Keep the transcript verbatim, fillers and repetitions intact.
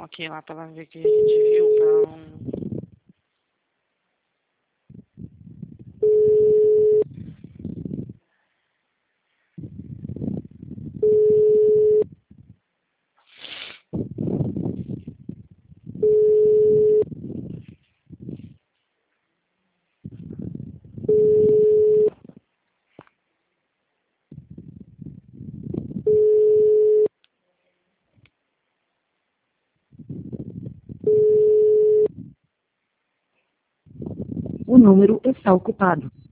aqui lá pra ela ver que a gente viu, pra ela não... O número está ocupado.